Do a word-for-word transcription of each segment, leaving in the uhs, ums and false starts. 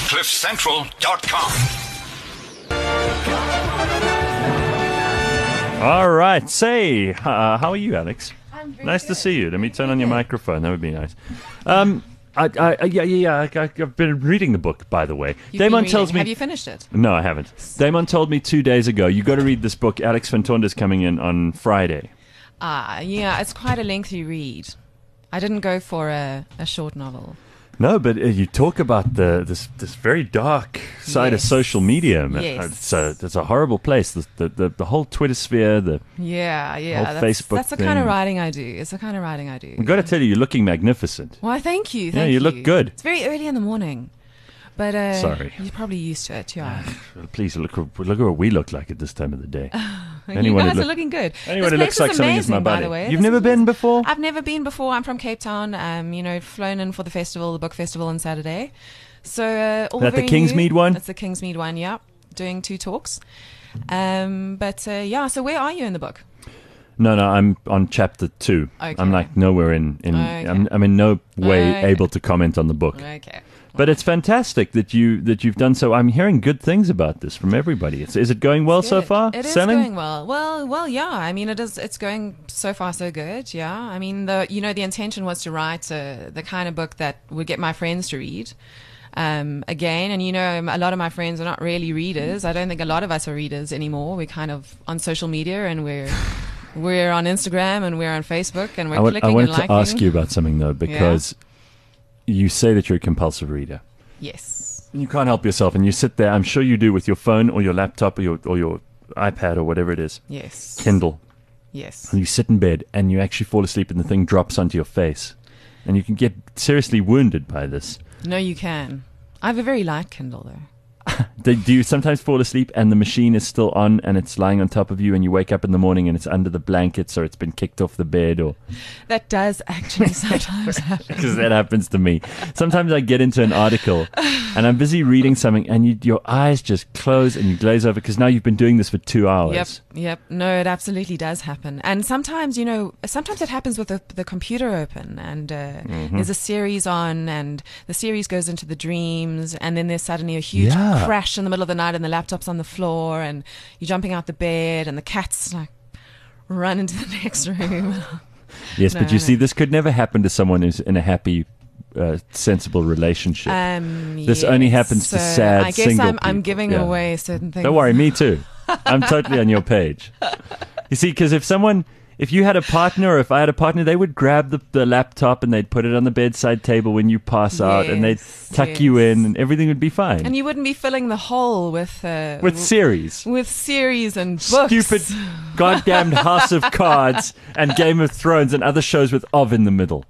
cliff central dot com. All right. Say, uh, how are you, Alex? I'm very Nice good. to see you. Let me turn on your microphone. That would be nice. Um, I, I, yeah, yeah, yeah. I, I've been reading the book, by the way. You've Damon been tells reading. me. Have you finished it? No, I haven't. Damon told me two days ago, you got to read this book. Alex Van Tonder's coming in on Friday. Ah, yeah, it's quite a lengthy read. I didn't go for a, a short novel. No, but uh, you talk about the this this very dark side of Yes. social media. Man. Yes. It's a it's a horrible place. The the the, the whole Twitter sphere. The Yeah, yeah. Whole That's, Facebook that's the kind of thing. writing I do. It's the kind of writing I do. I've got to tell you, you're looking magnificent. Why, thank you. Yeah, Thank you look good. It's very early in the morning. But uh, Sorry. you're probably used to it, yeah. Please look look at what we look like at this time of the day. you Anyone who guys look- are looking good. Anyone This who place looks like something is my amazing, by buddy. the way. You've This never is been amazing. before? I've never been before. I'm from Cape Town. Um, you know, flown in for the festival, the book festival on Saturday. So uh, all That the very Kingsmead new. one? That's the Kingsmead one. Yeah, doing two talks. Um, but uh, yeah, so where are you in the book? No, no, I'm on chapter two. Okay. I'm like nowhere in. in Okay. I'm, I'm in no way Okay. able to comment on the book. Okay. But it's fantastic that you that you've done so. I'm hearing good things about this from everybody. It's, is it going well so Good. far? It is Selling? going well. Well, well, yeah. I mean, it is. It's going so far so good. Yeah. I mean, the you know the intention was to write uh, the kind of book that would get my friends to read. Um, again, and you know, a lot of my friends are not really readers. I don't think a lot of us are readers anymore. We're kind of on social media, and we're we're on Instagram, and we're on Facebook, and we're I, wa- clicking I wanted and to liking. ask you about something though, because you say that you're a compulsive reader. Yes. You can't help yourself, and you sit there. I'm sure you do with your phone or your laptop or your or your iPad or whatever it is, Yes. Kindle. Yes. And you sit in bed and you actually fall asleep, and the thing drops onto your face, and you can get seriously wounded by this. No, you can. I have a very light Kindle though. Do do you sometimes fall asleep and the machine is still on and it's lying on top of you, and you wake up in the morning and it's under the blankets, or it's been kicked off the bed, or That does actually sometimes happen. because that happens to me. Sometimes I get into an article and I'm busy reading something, and you, your eyes just close and you glaze over because now you've been doing this for two hours. Yep, yep. No, it absolutely does happen. And sometimes, you know, sometimes it happens with the, the computer open, and uh, Mm-hmm. there's a series on, and the series goes into the dreams, and then there's suddenly a huge Yeah. crash in the middle of the night, and the laptop's on the floor, and you're jumping out the bed, and the cat's like run into the next room. Yes, No, but you no. see, this could never happen to someone who's in a happy, uh, sensible relationship. Um, This yes. only happens to So sad I guess single I'm, I'm people. giving Yeah. away certain things. Don't worry, me too. I'm totally on your page. You see, because if someone, if you had a partner, or if I had a partner, they would grab the, the laptop and they'd put it on the bedside table when you pass out, and they'd Yes, tuck you yes. in, and everything would be fine. And you wouldn't be filling the hole with uh, With w- series. with series and books. Stupid goddamn House of Cards and Game of Thrones and other shows with of in the middle.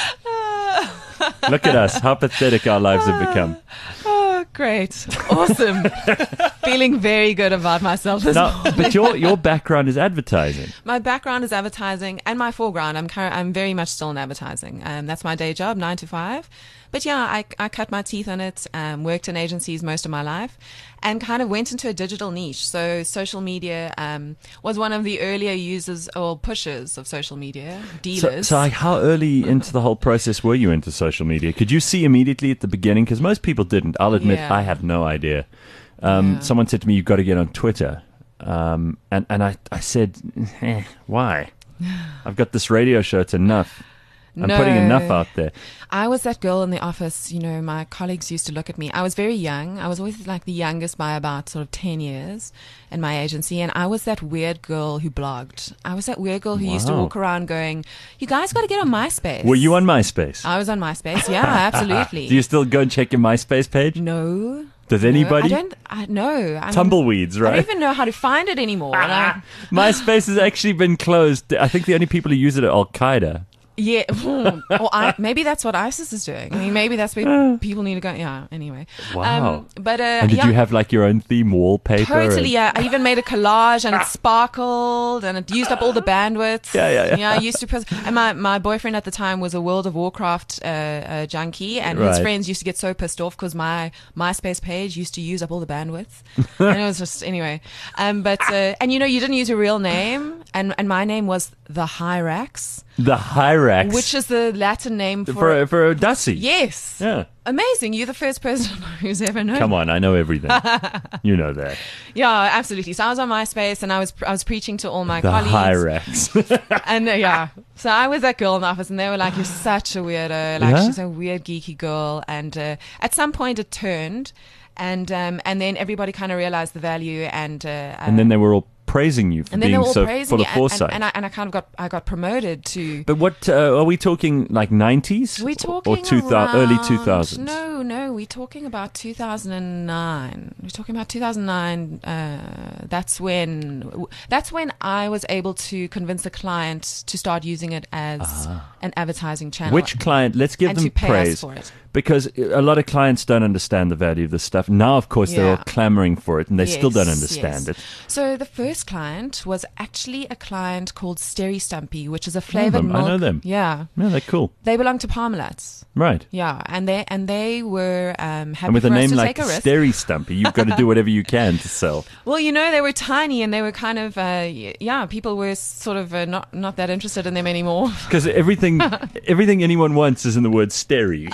Look at us, how pathetic our lives have become. Oh, great. Awesome. Feeling very good about myself this Now, morning. but your your background is advertising. My background is advertising, and my foreground, I'm cur- I'm very much still in advertising. Um, that's my day job, nine to five. But yeah, I, I cut my teeth on it, um, worked in agencies most of my life, and kind of went into a digital niche. So social media um, was one of the earlier users or pushers of social media, So, dealers. so like, how early into the whole process were you into social media? Could you see immediately at the beginning? Because most people didn't. I'll admit, Yeah. I had no idea. Um, Yeah. Someone said to me, "You've got to get on Twitter," um, and and I I said, eh, "Why? I've got this radio show. It's enough. I'm putting No. enough out there." I was that girl in the office, you know, my colleagues used to look at me. I was very young. I was always like the youngest by about sort of ten years in my agency. And I was that weird girl who blogged. I was that weird girl who used to Wow. walk around going, you guys got to get on MySpace. Were you on MySpace? I was on MySpace. Yeah, absolutely. Do you still go and check your MySpace page? No. Does No, anybody? I don't, I, no. I mean, Tumbleweeds, I don't right? even know how to find it anymore. And I- MySpace has actually been closed. I think the only people who use it are Al Qaeda. Yeah, hmm. or I, maybe that's what ISIS is doing. I mean, maybe that's where people need to go. Yeah. Anyway. Wow. Um, but uh, And did yeah, you have like your own theme wallpaper? totally? and- Yeah. I even made a collage, and it sparkled, and it used up all the bandwidth. Yeah, yeah, yeah. Yeah. I used to. Pres- and my my boyfriend at the time was a World of Warcraft uh, uh, junkie, and his Right. friends used to get so pissed off because my MySpace page used to use up all the bandwidth, and it was just anyway. Um, but uh, and you know, you didn't use your real name, and and my name was the Hyrax. The Hyrax. hyrax, which is the Latin name for, for a, for a Dussie. yes. Yeah. Amazing. You're the first person who's ever known. Come on, I know everything. You know that. Yeah, absolutely. So I was on MySpace and I was I was preaching to all my The colleagues. hyrax. And uh, yeah, so I was that girl in the office, and they were like, "You're such a weirdo. Like Yeah? she's a weird geeky girl." And uh, at some point, it turned, and um, and then everybody kind of realized the value, and uh, And then they were all praising you for and then they being were all so praising full me, of and, foresight. and, and I and I kind of got I got promoted to. But what uh, are we talking? Like nineties? We're talking or two thousand, early two around- thousands? No, no, we're talking about two thousand nine. We're talking about two thousand nine. Uh, that's when that's when I was able to convince a client to start using it as an advertising channel. Which client? Let's give and them to pay praise. us for it. Because a lot of clients don't understand the value of this stuff. Now, of course, they're all Yeah. clamoring for it, and they still don't Yes, understand yes. it. So the first client was actually a client called Steri Stumpy, which is a I know flavored them. milk. I know them. Yeah, Yeah, they're cool. they belong to Parmalat's. Right. Yeah, and they and they were um, happy And with for a us name to like take a risk. Steri Stumpy, you've got to do whatever you can to sell. Well, you know, they were tiny and they were kind of, uh, y- yeah, people were sort of uh, not not that interested in them anymore. Because everything, everything anyone wants is in the word Steri.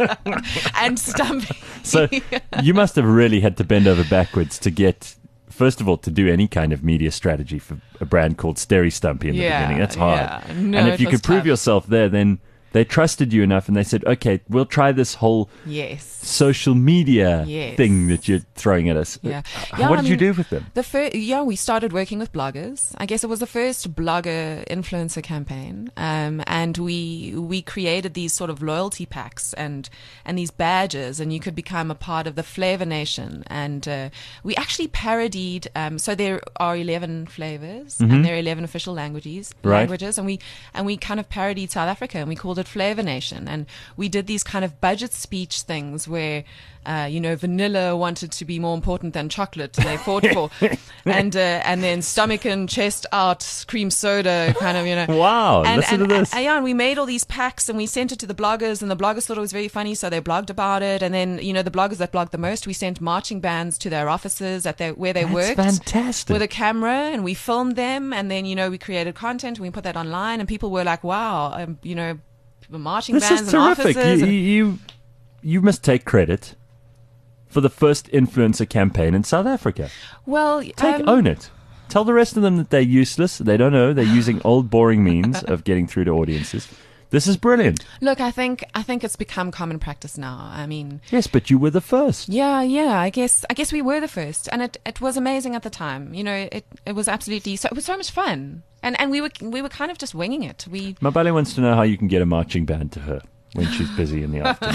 And Stumpy. So you must have really had to bend over backwards to get, first of all, to do any kind of media strategy for a brand called Steri Stumpy in the Yeah, beginning. That's hard. yeah. No, and if it you was could prove tough. yourself there, then they trusted you enough and they said, okay, we'll try this whole Yes. social media Yes. thing that you're throwing at us. Yeah. Uh, Yeah, what I did you mean, do with them? The fir- yeah, we started working with bloggers. I guess it was the first blogger influencer campaign, um, and we we created these sort of loyalty packs and and these badges, and you could become a part of the Flavor Nation. And uh, we actually parodied. Um, so there are eleven flavors, and there are eleven official languages. Mm-hmm. Right. Languages, and we and we kind of parodied South Africa, and we called it Flavor Nation, and we did these kind of budget speech things where. Uh, you know, vanilla wanted to be more important than chocolate, and they fought for, and uh, and then stomach and chest out, cream soda, kind of, you know. Wow, and, listen and, to this. And, yeah, and we made all these packs, and we sent it to the bloggers, and the bloggers thought it was very funny, so they blogged about it. And then, you know, the bloggers that blogged the most, we sent marching bands to their offices at their where they That's worked fantastic. with a camera, and we filmed them, and then, you know, we created content, and we put that online, and people were like, "Wow, um, you know, marching This bands is and terrific. You, offices." and- you, you must take credit for the first influencer campaign in South Africa. well, Take um, own it. Tell the rest of them that they're useless. They don't know. They're using old, boring means of getting through to audiences. This is brilliant. Look, I think I think it's become common practice now. I mean, Yes, but you were the first. yeah, yeah. I guess I guess we were the first, and it, it was amazing at the time. You know, it it was absolutely so. It was so much fun, and and we were we were kind of just winging it. We Mabale wants to know how you can get a marching band to her when she's busy in the afternoon.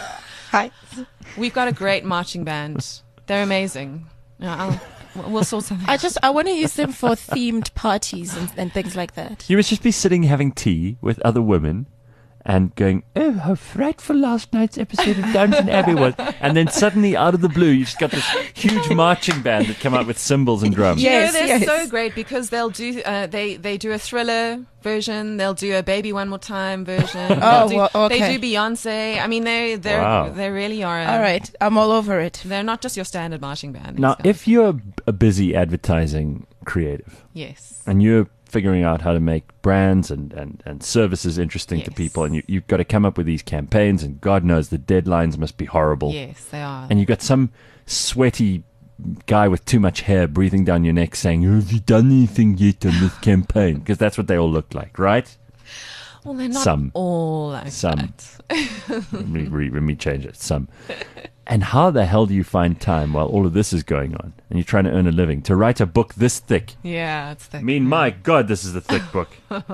Hi. we've got a great marching band. They're amazing. Yeah, I'll, we'll sort something. I just I want to use them for themed parties and, and things like that. You must just be sitting having tea with other women and going, oh, how frightful last night's episode of Downton Abbey was. And then suddenly, out of the blue, you've just got this huge marching band that come out with cymbals and drums. You know, Yes, they're yes. so great because they'll do uh, they they do a Thriller version, they'll do a Baby One More Time version. Oh, they'll do, well, okay. They do Beyonce. I mean, they they Wow. they really are. A, All right, I'm all over it. They're not just your standard marching band. these Now, guys. if you're a busy advertising creative yes, and you're figuring out how to make brands and, and, and services interesting to Yes. people, and you, you've got to come up with these campaigns, and God knows the deadlines must be horrible. yes, they are. And you've got some sweaty guy with too much hair breathing down your neck saying, have you done anything yet on this campaign? Because that's what they all look like, right? well, they're not some. all like Some. that. let, me, re- let me change it. Some. And how the hell do you find time while all of this is going on and you're trying to earn a living to write a book this thick? Yeah, it's the I mean, my God, this is a thick book.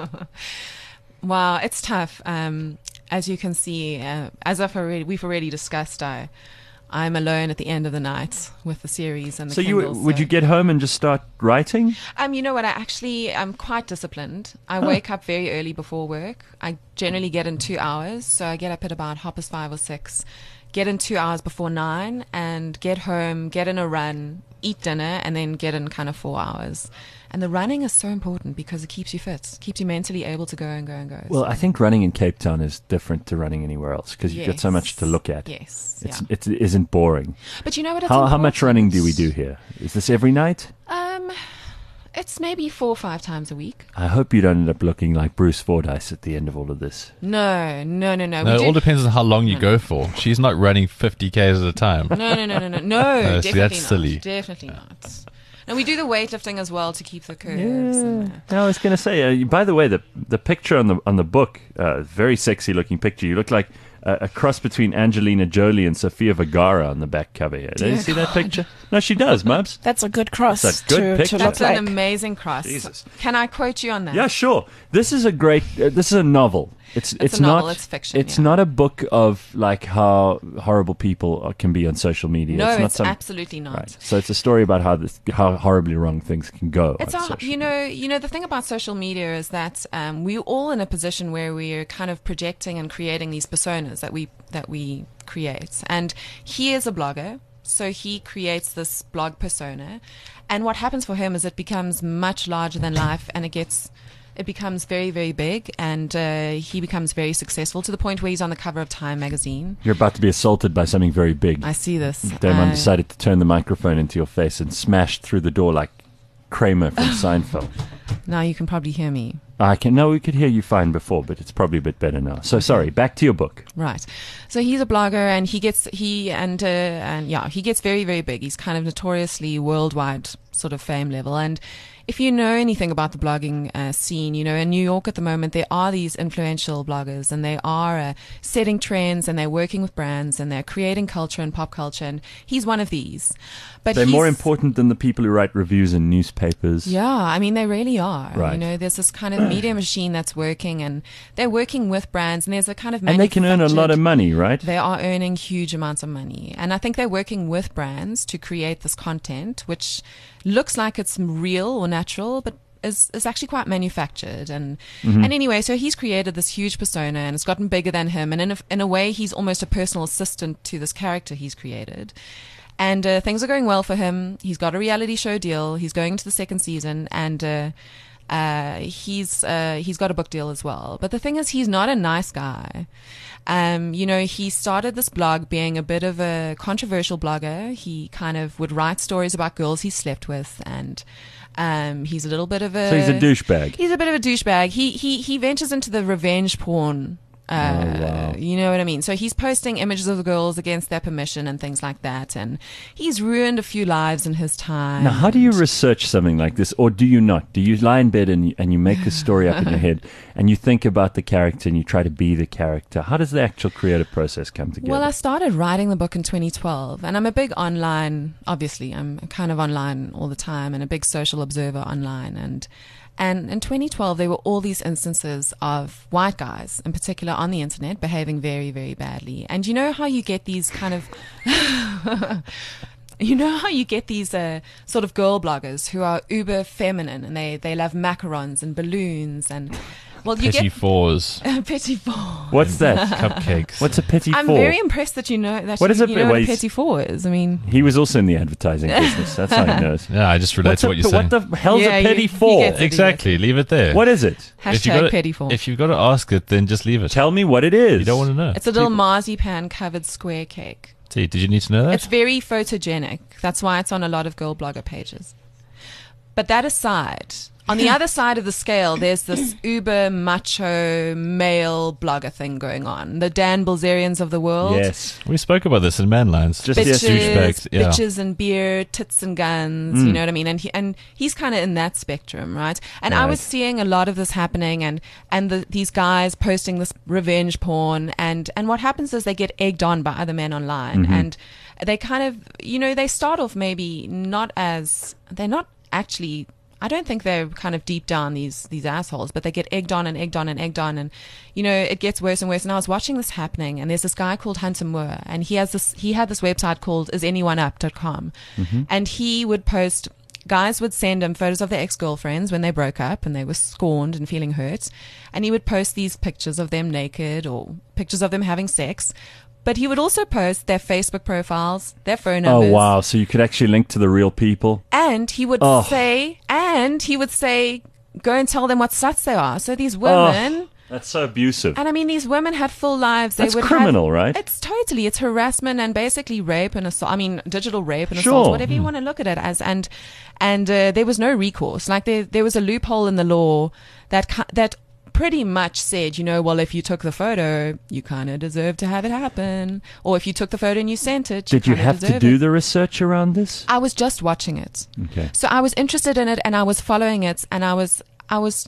wow, it's tough. Um, as you can see, uh, as I've already, we've already discussed, I I'm alone at the end of the night with the series and the So you Kindle, would so- you get home and just start writing? Um, you know what? I actually I'm quite disciplined. I wake up very early before work. I generally get in two hours, so I get up at about half past five or six. Get in two hours before nine, and get home, get in a run, eat dinner, and then get in kind of four hours. And the running is so important because it keeps you fit, keeps you mentally able to go and go and go. Well, So- I think running in Cape Town is different to running anywhere else because you've got so much to look at. Yes, It's, yeah. It isn't boring. But you know what? It's How, how much running do we do important. here? Is this every night? Um, It's maybe four or five times a week. I hope you don't end up looking like Bruce Fordyce at the end of all of this. No, no, no, no. No, We it do- all depends on how long you go for. She's not running fifty kays at a time. No, no, no, no, no, no. No, see, definitely that's not. silly. Definitely not. And we do the weightlifting as well to keep the curves. And the, I was going to say, uh, by the way, the the picture on the on the book, uh, very sexy looking picture. You look like a, a cross between Angelina Jolie and Sofia Vergara on the back cover here. Do you Dear see that picture? No, she does, Mubs. That's a good cross That's a good to, picture. to look that's like. an amazing cross. Jesus. Can I quote you on that? Yeah, sure. This is a great. Uh, this is a novel. It's it's, a novel, not. it's fiction, It's yeah. not a book of like how horrible people are- can be on social media. No, it's it's, not some, absolutely not. right. So it's a story about how this how horribly wrong things can go. It's on a, social you know, you know, the thing about social media is that um, we're all in a position where we're kind of projecting and creating these personas that we that we create. And he is a blogger, so he creates this blog persona. And what happens for him is it becomes much larger than life, and it gets. It becomes very, very big, and uh, he becomes very successful to the point where he's on the cover of Time magazine. You're about to be assaulted by something very big. I see this. Damon Uh, decided to turn the microphone into your face and smashed through the door like Kramer from Seinfeld. Now you can probably hear me. I can. No, we could hear you fine before, but it's probably a bit better now. So sorry. Back to your book. Right. So he's a blogger, and he gets he and uh, and yeah, he gets very, very big. He's kind of notoriously worldwide sort of fame level. And if you know anything about the blogging uh, scene, you know, in New York at the moment, there are these influential bloggers, and they are uh, setting trends, and they're working with brands, and they're creating culture and pop culture. And he's one of these. But They're he's, more important than the people who write reviews in newspapers. Yeah, I mean, they really are. Right. You know, there's this kind of media machine that's working, and they're working with brands, and there's a kind of And they can earn a lot of manufactured- money, right? They are earning huge amounts of money. And I think they're working with brands to create this content, which looks like it's real or natural, but is, is actually quite manufactured. And Mm-hmm. and anyway, so he's created this huge persona, and it's gotten bigger than him. And in a, in a way, he's almost a personal assistant to this character he's created. And uh, things are going well for him. He's got a reality show deal. He's going to the second season, and uh, uh, he's uh, he's got a book deal as well. But the thing is, he's not a nice guy. Um, you know, he started this blog being a bit of a controversial blogger. He kind of would write stories about girls he slept with, and um, he's a little bit of a So he's a douchebag. He's a bit of a douchebag. He he he ventures into the revenge porn. Uh, Oh, wow. You know what I mean? So he's posting images of the girls against their permission and things like that, and he's ruined a few lives in his time. Now, how do you research something like this, or do you not? Do you lie in bed and you, and you make the story up in your head, and you think about the character and you try to be the character? How does the actual creative process come together? Well, I started writing the book in twenty twelve, and I'm a big online, obviously, I'm kind of online all the time, and a big social observer online. And and in twenty twelve, there were all these instances of white guys, in particular on the internet, behaving very, very badly. And you know how you get these kind of... You know how you get these uh, sort of girl bloggers who are uber feminine, and they, they love macarons and balloons and... Well, you Petty get... fours, Petit four. What's that? cupcakes. What's a petit I'm four? very impressed that you know that What you, is a you pe- know what well, a he's- petit four is. I mean, He was also in the advertising business. That's how he knows. Yeah, I just relate What's to a, what you're saying. what the hell's Yeah, a he- petit he four? gets it. Exactly. Leave it there. What is it? If you hashtag gotta- petit four. If you've got to ask it, then just leave it. Tell me what it is. You don't want to know. It's a little marzipan covered square cake. See, did you need to know that? It's very photogenic. That's why it's on a lot of girl blogger pages. But that aside, on the other side of the scale, there's this uber macho male blogger thing going on. The Dan Bilzerians of the world. Yes. we spoke about this in Manlines. Just Bitches, douchebags, yeah. bitches and beer, tits and guns, you know what I mean? And he, and he's kind of in that spectrum, right? And I Right. was seeing a lot of this happening, and and the, these guys posting this revenge porn, and and what happens is they get egged on by other men online, and they kind of, you know, they start off maybe not as they're not actually. I don't think they're kind of deep down these these assholes, but they get egged on and egged on and egged on, and you know it gets worse and worse. And I was watching this happening, and there's this guy called Hunter Moore, and he has this he had this website called is anyone up dot com, and he would post. Guys would send him photos of their ex-girlfriends when they broke up and they were scorned and feeling hurt, and he would post these pictures of them naked or pictures of them having sex. But he would also post their Facebook profiles, their phone Oh, numbers. wow. So you could actually link to the real people? And he would Oh. say, and he would say, go and tell them what sluts they are. So these women That's so abusive. And I mean, these women had full lives. They That's would criminal, have, right? It's totally, it's harassment and basically rape and assault. I mean, digital rape and Sure. assault, whatever you want to look at it as. And and uh, there was no recourse. Like there there was a loophole in the law that ki- that pretty much said, you know, well, if you took the photo, you kind of deserve to have it happen. Or if you took the photo and you sent it, Did you kinda have to deserve do it. the research around this? I was just watching it. Okay. So I was interested in it and I was following it and I was, I was,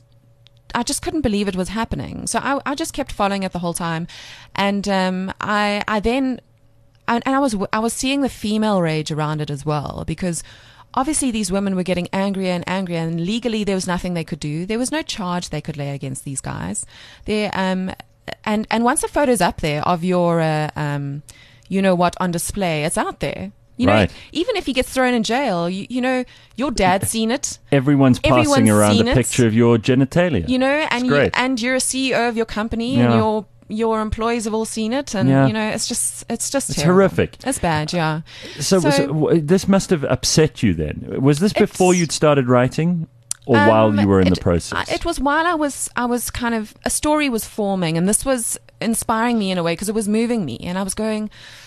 I just couldn't believe it was happening. So I, I just kept following it the whole time. And, um, I, I then, and, and I was, I was seeing the female rage around it as well, because obviously these women were getting angrier and angrier, and legally there was nothing they could do. There was no charge they could lay against these guys. There, um, and, and once the photo's up there of your, uh, um, you know what, on display, it's out there. You know, Right. even if he gets thrown in jail, you, you know, your dad's seen it, Everyone's passing Everyone's around seen a it. picture of your genitalia. you know, and It's you, great. and you're a C E O of your company, Yeah. and your your employees have all seen it, and Yeah. you know, it's just it's just It's terrible. horrific. It's bad, yeah. So, So- so w- this must have upset you then. Was this before It's- you'd started writing, or Um, while you were in it- the process? I- It was while I was I was kind of a story was forming, and this was inspiring me in a way because it was moving me, and I was going,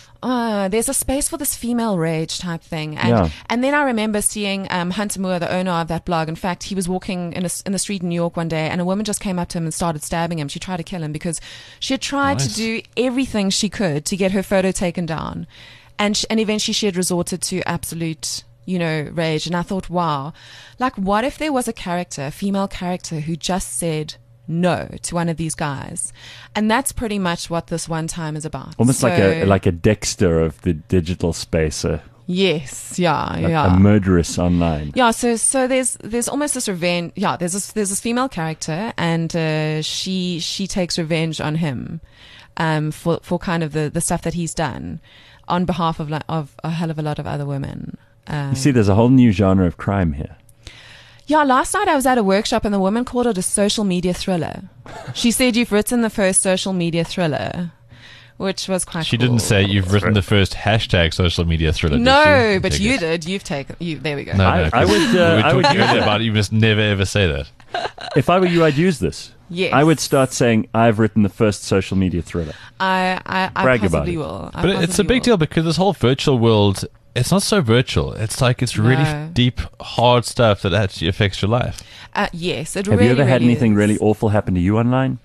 oh, there's a space for this female rage type thing. And Yeah. and then I remember seeing um, Hunter Moore, the owner of that blog. In fact, he was walking in, a, in the street in New York one day, and a woman just came up to him and started stabbing him. She tried to kill him because she had tried Nice. to do everything she could to get her photo taken down. And, sh- and eventually she had resorted to absolute, you know, rage. And I thought, wow, like what if there was a character, a female character who just said no to one of these guys? And that's pretty much what this one time is about. Almost like a So- like a Dexter of the digital space, a, Yes, yeah, a, yeah. a murderess online. Yeah, so so there's there's almost this revenge. Yeah, there's this there's this female character, and uh, she she takes revenge on him, um, for for kind of the, the stuff that he's done, on behalf of like, of a hell of a lot of other women. Um, You see, there's a whole new genre of crime here. yeah, last night I was at a workshop and the woman called it a social media thriller. She said you've written the first social media thriller, which was quite. She cool. didn't say you've written the first hashtag social media thriller. did No, she? but Okay, you good. did. You've taken. You there we go. No, no, I- I 'cause would, uh, we were I would talking use earlier it. about it, you must never ever say that. If I were you, I'd use this. Yes, I would start saying, I've written the first social media thriller. I I, I Brag about possibly it. will. I But it's a possibly big will. deal because this whole virtual world, it's not so virtual. It's like it's really No. deep, hard stuff that actually affects your life. Uh, yes, it Have really, you ever had really anything is. really awful happen to you online?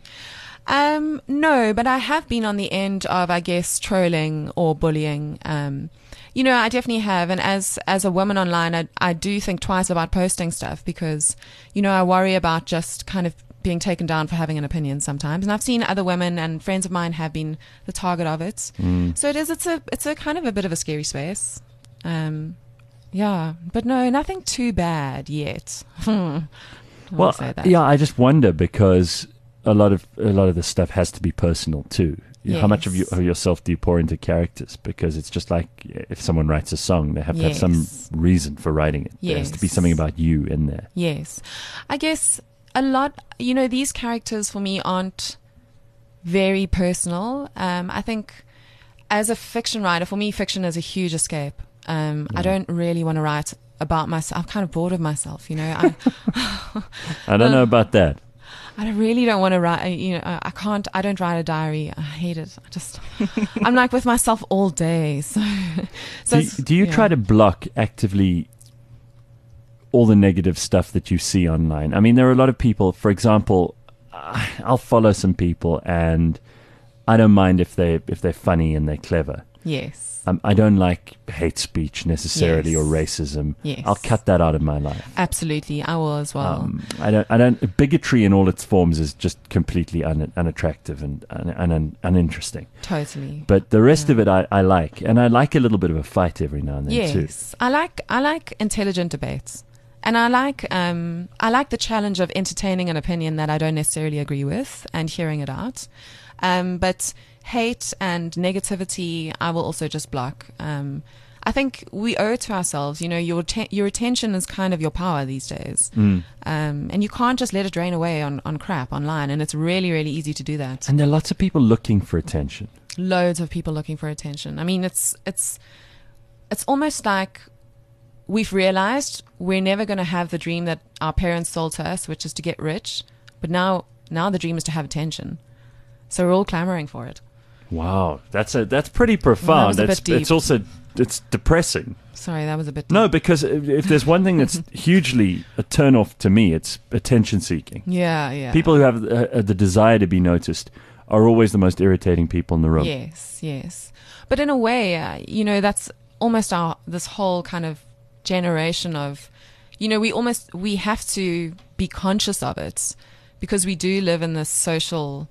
Um, no, but I have been on the end of, I guess, trolling or bullying. Um, you know, I definitely have. And as as a woman online, I, I do think twice about posting stuff because, you know, I worry about just kind of being taken down for having an opinion sometimes. And I've seen other women and friends of mine have been the target of it. Mm. So it is. It's a it's a kind of a bit of a scary space. Um, yeah, but no, nothing too bad yet. I Well, won't say that. yeah, I just wonder because a lot of a lot of this stuff has to be personal too. You know, How much of, you, Yes. of yourself do you pour into characters? Because it's just like if someone writes a song, they have to have some Yes. reason for writing it. There has to be Yes. something about you in there. Yes. I guess a lot, you know, these characters for me aren't very personal. Um, I think as a fiction writer, for me, fiction is a huge escape. Um, I don't really want to write about myself. I'm kind of bored of myself, you know. I, I don't know about that. I really don't want to write, you know, I can't, I don't write a diary. I hate it. I just, I'm like with myself all day. So, so Do you, it's- do you yeah. try to block actively all the negative stuff that you see online? I mean, there are a lot of people, for example, I- I'll follow some people and I don't mind if they if they're funny and they're clever. Yes. Um, I don't like hate speech necessarily or Yes. racism. Yes. I'll cut that out of my life. Absolutely. I will as well. Um, I don't. I don't. Bigotry in all its forms is just completely un, unattractive and un, un, uninteresting. Totally. But the rest of it, I, I like, and I like a little bit of a fight every now and then too. Yes, I like I like intelligent debates, and I like um I like the challenge of entertaining an opinion that I don't necessarily agree with and hearing it out. Um, but hate and negativity, I will also just block. Um, I think we owe it to ourselves. You know, your te- your attention is kind of your power these days, Mm. um, and you can't just let it drain away on on crap online. And it's really really easy to do that. And there are lots of people looking for attention. Loads of people looking for attention. I mean, it's it's it's almost like we've realized we're never going to have the dream that our parents sold to us, which is to get rich. But now Now the dream is to have attention. So we're all clamoring for it. Wow, that's a that's pretty profound. That was a It's bit deep. it's also it's depressing. Sorry, that was a bit deep. No, because if, if there's one thing that's hugely a turn off to me, it's attention seeking. Yeah, yeah. People who have uh, the desire to be noticed are always the most irritating people in the room. Yes, yes. But in a way, uh, you know, that's almost our this whole kind of generation of, you know, we almost we have to be conscious of it because we do live in this social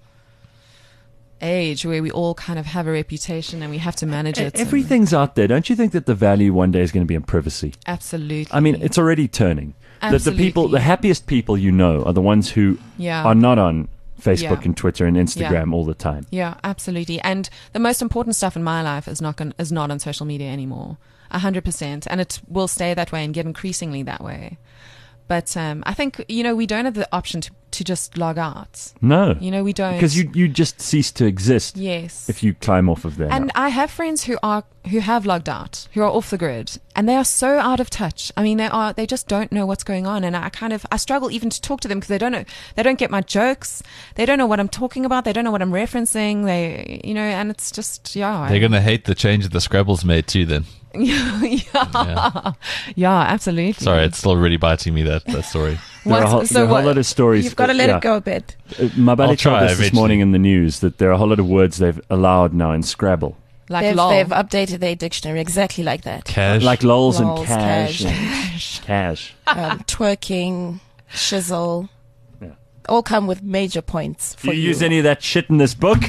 age where we all kind of have a reputation and we have to manage it. and- Everything's out there. Don't you think that the value one day is going to be in privacy? Absolutely. I mean, it's already turning. That the people, Absolutely. the happiest people you know are the ones who Yeah. are not on Facebook Yeah. and Twitter and Instagram all the time. Yeah, absolutely. And the most important stuff in my life is not gon- is not on social media anymore. A hundred percent, and it will stay that way and get increasingly that way. But um, I think you know we don't have the option to, to just log out. No. You know we don't Because you, you just cease to exist yes. if you climb off of there. And I have friends who are who have logged out, who are off the grid, and they are so out of touch. I mean, they are they just don't know what's going on, and I kind of I struggle even to talk to them because they don't know they don't get my jokes, they don't know what I'm talking about, they don't know what I'm referencing, they you know, and it's just yeah, They're going to hate the change that the Scrabble's made too then. yeah, yeah, yeah, absolutely. Sorry, it's still really biting me, that, that story. there are a, What's- whole, so there are a whole what- lot of stories. You've got to let yeah. it go a bit. Uh, Mabali I'll told try us this eventually. morning in the news that there are a whole lot of words they've allowed now in Scrabble. like they've, lol. they've updated their dictionary exactly like that. Cash. Like lols, Lols, and cash. cash. and cash. Um, twerking, shizzle, Yeah. all come with major points Do for you you. use any of that shit in this book?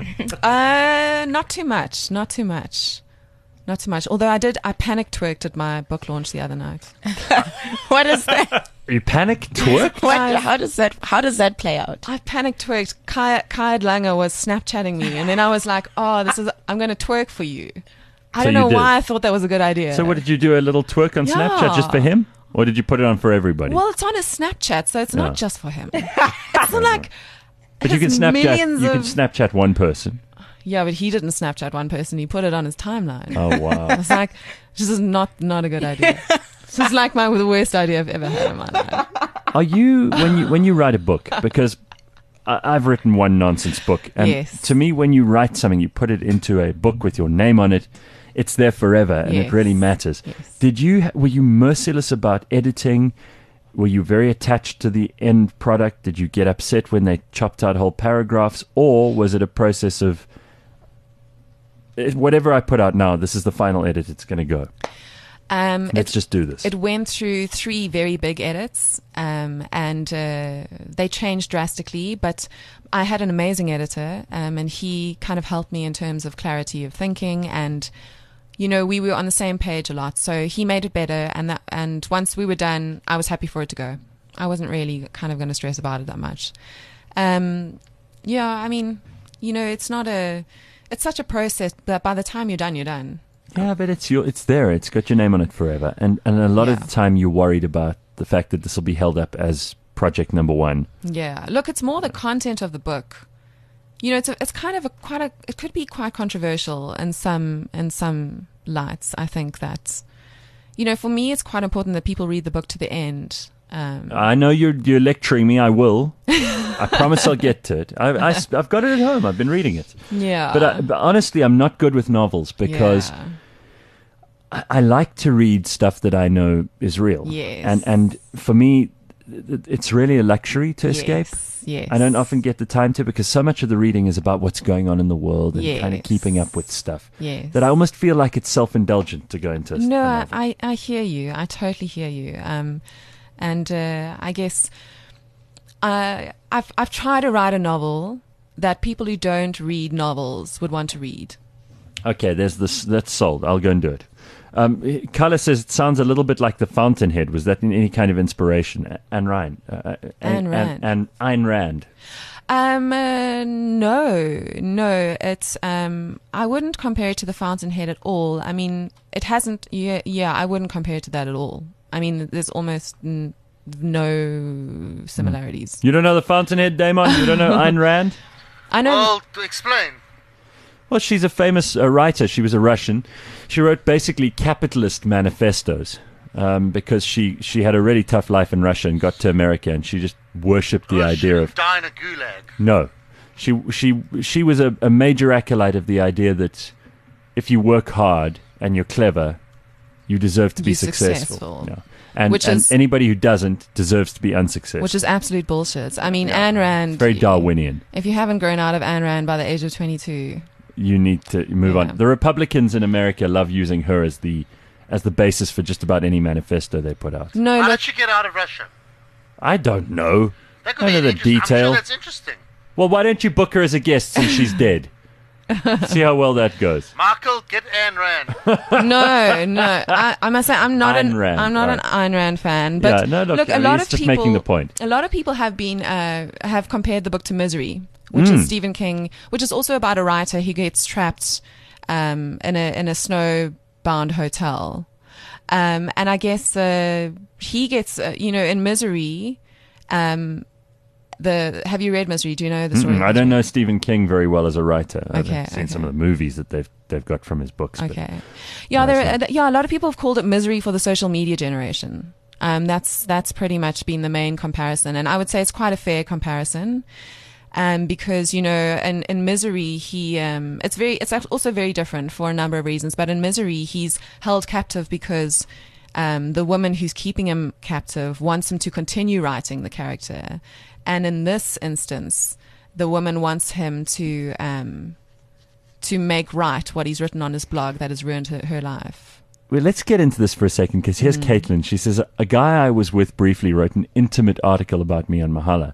Uh, not too much, not too much. Not too much. Although I did, I panic twerked at my book launch the other night. What is that? you panic twerk? What, I've- how does that? How does that play out? I panic twerked. Kai, Kai Langer was Snapchatting me, and then I was like, "Oh, this is. I'm going to twerk for you." I So don't you know did. why I thought that was a good idea. So what did you do? A little twerk on Yeah. Snapchat just for him? Or did you put it on for everybody? Well, it's on his Snapchat, so it's Yeah. not just for him. It's not like. but you can has Snapchat millions you can of- Snapchat one person. Yeah, but he didn't Snapchat one person. He put it on his timeline. Oh I wow. was like, this is not not a good idea. This is like my the worst idea I've ever had in my life. Are you when you when you write a book, because I, I've written one nonsense book, and Yes. to me, when you write something, you put it into a book with your name on it. It's there forever, and it Yes. really matters. Yes. Did you were you merciless about editing? Were you very attached to the end product? Did you get upset when they chopped out whole paragraphs, or was it a process of eh, whatever I put out now, this is the final edit, it's going to go. Um, Let's it, just do this. it went through three very big edits, um, and uh, they changed drastically. But I had an amazing editor, um, and he kind of helped me in terms of clarity of thinking, and you know we were on the same page a lot. So he made it better, and that, and once we were done, I was happy for it to go. I wasn't really kind of going to stress about it that much. Um, yeah, I mean, you know, it's not a, it's such a process that by the time you're done, you're done. Yeah, but it's your, it's there. It's got your name on it forever, and and a lot of Yeah. the time you're worried about the fact that this will be held up as project number one. Yeah, look, it's more the content of the book. You know, it's a, it's kind of a quite a it could be quite controversial in some in some lights. I think that, you know, for me, it's quite important that people read the book to the end. Um, I know you're you're lecturing me. I will. I promise I'll get to it. I, I, have got it at home. I've been reading it. yeah, But, I, but honestly, I'm not good with novels because yeah. I, I like to read stuff that I know is real. Yes. And and for me, th- it's really a luxury to escape. Yes, yes. I don't often get the time to, because so much of the reading is about what's going on in the world and kind of Yes. keeping up with stuff. Yes. That I almost feel like it's self-indulgent to go into a, No, a I, novel. I, I hear you. I totally hear you. Um, and uh, I guess I, I've I've tried to write a novel that people who don't read novels would want to read. Okay, there's this. That's sold. I'll go and do it. Um, Carla says it sounds a little bit like The Fountainhead. Was that in any kind of inspiration? A- Anne Rand. Uh, Ayn Rand. And Ayn Rand. Um, uh, no, no. It's um, I wouldn't compare it to The Fountainhead at all. I mean, it hasn't. Yeah, yeah. I wouldn't compare it to that at all. I mean, there's almost n- no similarities. You don't know The Fountainhead, Damon? You don't know Ayn Rand? I know. Well, to explain. Well, she's a famous uh, writer. She was a Russian. She wrote basically capitalist manifestos um, because she, she had a really tough life in Russia and got to America, and she just worshipped the Oh, she idea didn't of die in a gulag. no. She she she was a, a major acolyte of the idea that if you work hard and you're clever, you deserve to be You're successful. successful. Yeah. And, Which and is- anybody who doesn't deserves to be unsuccessful. Which is absolute bullshit. I mean, Ayn Rand. very Darwinian. If you haven't grown out of Ayn Rand by the age of twenty-two, You need to move Yeah. on. The Republicans in America love using her as the as the basis for just about any manifesto they put out. no, Why look, did she get out of Russia? I don't know. That could I be know the interesting. I'm detail. sure that's interesting. Well, why don't you book her as a guest since she's dead? See how well that goes. Michael, get Ayn Rand. no, no. I, I must say, I'm not Ayn an Rand, I'm not right. an Ayn Rand fan. But Yeah, no, look, a I mean, lot he's of just people making the point. A lot of people have been uh, have compared the book to Misery, which Mm. is Stephen King, which is also about a writer who gets trapped um, in a in a snow-bound hotel. Um, and I guess uh, he gets, uh, you know, in Misery. Um, the have you read Misery? Do you know the story? Mm-mm, of I don't Misery? know Stephen King very well as a writer. Okay, I've seen okay. some of the movies that they've they've got from his books. but- Okay. Yeah, No, there. it's Uh, yeah, a lot of people have called it Misery for the social media generation. Um, that's that's pretty much been the main comparison, and I would say it's quite a fair comparison. Um, because you know, in, in Misery, he um, it's very it's also very different for a number of reasons. But in Misery, he's held captive because um, the woman who's keeping him captive wants him to continue writing the character, and in this instance, the woman wants him to um, to make right what he's written on his blog that has ruined her, her life. Well, let's get into this for a second because here's Mm. Caitlin. She says, a guy I was with briefly wrote an intimate article about me on Mahala.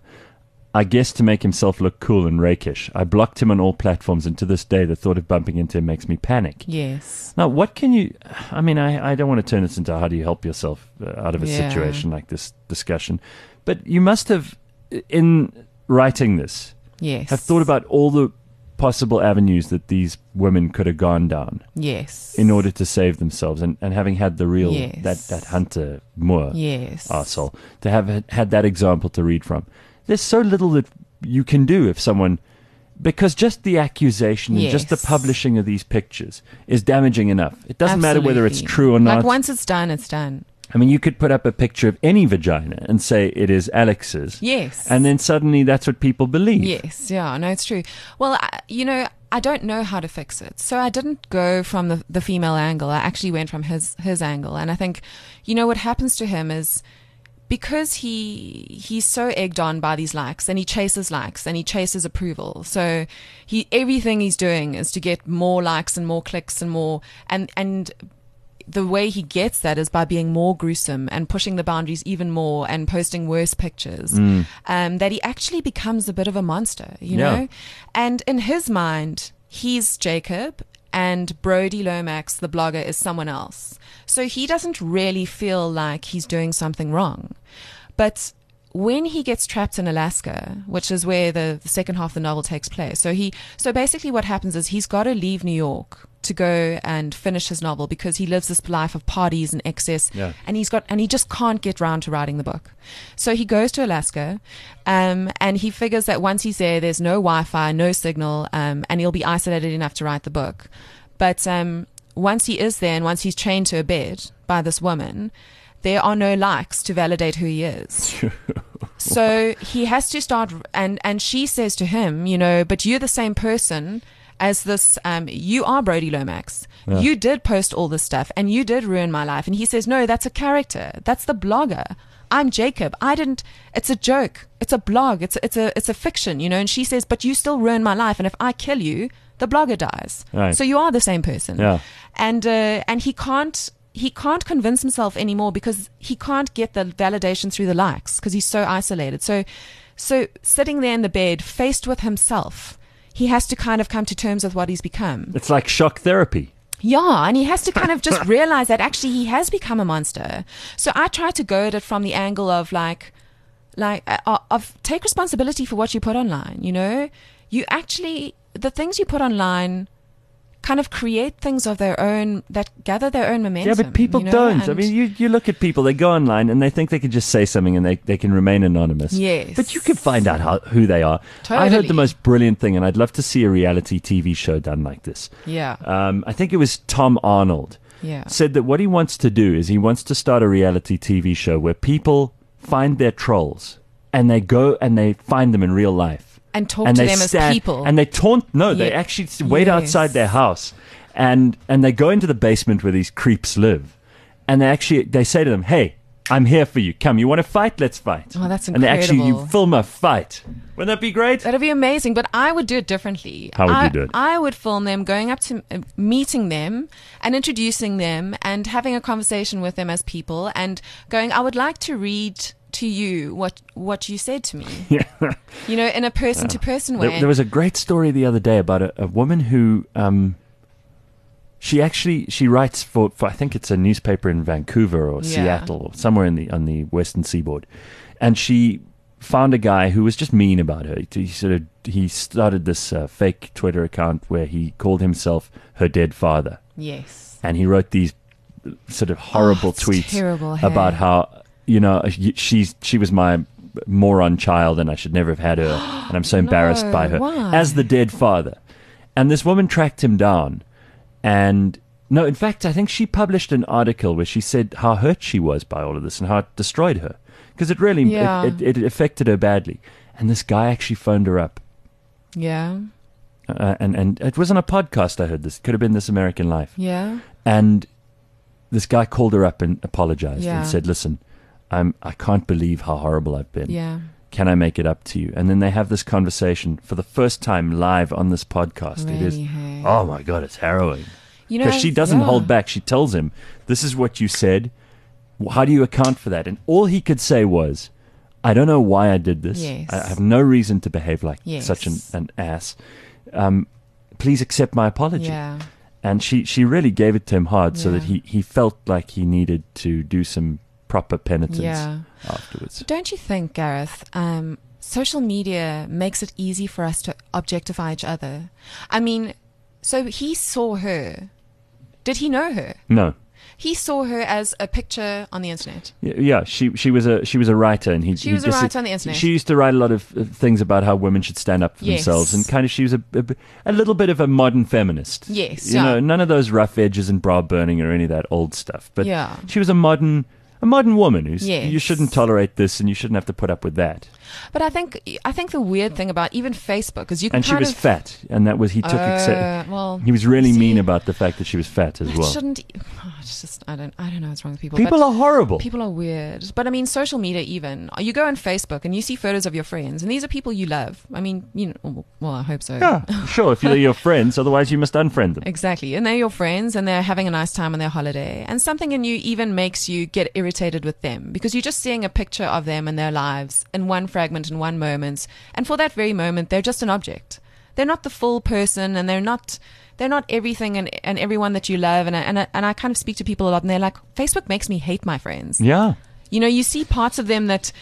I guess to make himself look cool and rakish. I blocked him on all platforms, and to this day, the thought of bumping into him makes me panic. Yes. Now, what can you... I mean, I, I don't want to turn this into how do you help yourself uh, out of a Yeah. situation like this discussion, but you must have, in writing this, Yes. have thought about all the possible avenues that these women could have gone down Yes. in order to save themselves, and, and having had the real Yes. that that Hunter Moore Yes. arsehole, to have had- had that example to read from. There's so little that you can do if someone, because just the accusation and just the Yes. publishing of these pictures is damaging enough. It doesn't matter whether it's Absolutely. true or not. Like once it's done, it's done. I mean, you could put up a picture of any vagina and say it is Alex's, Yes. and then suddenly that's what people believe. Yes, yeah, no, it's true. Well, I, you know, I don't know how to fix it, so I didn't go from the the female angle. I actually went from his his angle, and I think, you know, what happens to him is because he he's so egged on by these likes, and he chases likes, and he chases approval. So he everything he's doing is to get more likes and more clicks and more and and. The way he gets that is by being more gruesome and pushing the boundaries even more and posting worse pictures, Mm. um, that he actually becomes a bit of a monster, you Yeah. know? And in his mind, he's Jacob and Brody Lomax, the blogger, is someone else. So he doesn't really feel like he's doing something wrong. But when he gets trapped in Alaska, which is where the, the second half of the novel takes place, so he, so basically what happens is he's got to leave New York to go and finish his novel because he lives this life of parties and excess, Yeah. and he's got and he just can't get round to writing the book. So he goes to Alaska, um, and he figures that once he's there, there's no Wi-Fi, no signal, um, and he'll be isolated enough to write the book. But um, once he is there, and once he's chained to a bed by this woman, there are no likes to validate who he is. So he has to start, and and she says to him, you know, but you're the same person as this, um, you are Brody Lomax. Yeah. You did post all this stuff and you did ruin my life. And he says, no, that's a character. That's the blogger. I'm Jacob. I didn't, it's a joke. It's a blog. It's, it's a, it's a fiction, you know? And she says, but you still ruin my life. And if I kill you, the blogger dies. Right. So you are the same person. Yeah. And, uh, and he can't, he can't convince himself anymore because he can't get the validation through the likes because he's so isolated. So, so sitting there in the bed, faced with himself, he has to kind of come to terms with what he's become. It's like shock therapy. Yeah, and he has to kind of just realize that actually he has become a monster. So I try to go at it from the angle of like, like uh, of take responsibility for what you put online. You know, you actually the things you put online kind of create things of their own that gather their own momentum. Yeah, but people you know? don't. I And- mean, you, you look at people, they go online and they think they can just say something and they, they can remain anonymous. Yes. But you can find out how, who they are. I heard Totally. the most brilliant thing, and I'd love to see a reality T V show done like this. yeah, Um, I think it was Tom Arnold yeah, said that what he wants to do is he wants to start a reality T V show where people find their trolls and they go and they find them in real life. And talk and to they them stand, as people. And they taunt, no, they Yeah. actually wait Yes. outside their house and, and they go into the basement where these creeps live. And they actually, they say to them, hey, I'm here for you. Come, you want to fight? Let's fight. Oh, that's And they actually, you incredible. film a fight. Wouldn't that be great? That'd be amazing, but I would do it differently. How would I, you do it? I would film them going up to uh, meeting them and introducing them and having a conversation with them as people and going, I would like to read to you what what you said to me. You know, in a person to person way. There, there was a great story the other day about a, a woman who, um, she actually, she writes for, for, I think it's a newspaper in Vancouver or Yeah. Seattle or somewhere in the, on the western seaboard. And she found a guy who was just mean about her. He sort of, he started this uh, fake Twitter account where he called himself her dead father. Yes. And he wrote these sort of horrible Oh, it's tweets terrible, hey? about how, you know, she's, she was my moron child and I should never have had her. And I'm so embarrassed No, by her why? as the dead father. And this woman tracked him down. And no, in fact, I think she published an article where she said how hurt she was by all of this and how it destroyed her. Because it really, Yeah. it, it, it affected her badly. And this guy actually phoned her up. Yeah. Uh, and, and it was on a podcast, I heard this. Could have been This American Life. Yeah. And this guy called her up and apologized Yeah. and said, listen, I'm, I can't believe how horrible I've been. Yeah. Can I make it up to you? And then they have this conversation for the first time live on this podcast. It is, Really, hey? oh my God, it's harrowing. You know, Because she doesn't yeah. hold back. She tells him, this is what you said. How do you account for that? And all he could say was, I don't know why I did this. Yes. I have no reason to behave like Yes. such an, an ass. Um, please accept my apology. Yeah. And she, she really gave it to him hard so that Yeah. he, he felt like he needed to do some proper penitence Yeah. afterwards. Don't you think, Gareth, um, social media makes it easy for us to objectify each other? I mean, so he saw her. Did he know her? No. He saw her as a picture on the internet. Yeah, yeah, she she was a she was a writer, and he She he was a just- writer on the internet. She used to write a lot of uh, things about how women should stand up for Yes. themselves, and kind of she was a, a a little bit of a modern feminist. Yes, you yeah. know, none of those rough edges and bra burning or any of that old stuff. But Yeah. she was a modern a modern woman who's Yes. you shouldn't tolerate this, and you shouldn't have to put up with that. But I think I think the weird thing about even Facebook is you can And she kind was of, fat, and that was he took. Uh, exce- well, he was really see, mean about the fact that she was fat as that well. Shouldn't oh, it's just I don't I don't know what's wrong with people. People but are horrible. People are weird. But I mean, social media even. You go on Facebook and you see photos of your friends, and these are people you love. I mean, you know, well, I hope so. Yeah, sure. If they're your friends, otherwise you must unfriend them. Exactly. And they're your friends and they're having a nice time on their holiday. And something in you even makes you get irritated with them because you're just seeing a picture of them and their lives in one fragment, in one moment. And for that very moment, they're just an object. They're not the full person and they're not they're not everything and, and everyone that you love. And I, and, I, and I kind of speak to people a lot and they're like, Facebook makes me hate my friends. Yeah. You know, you see parts of them that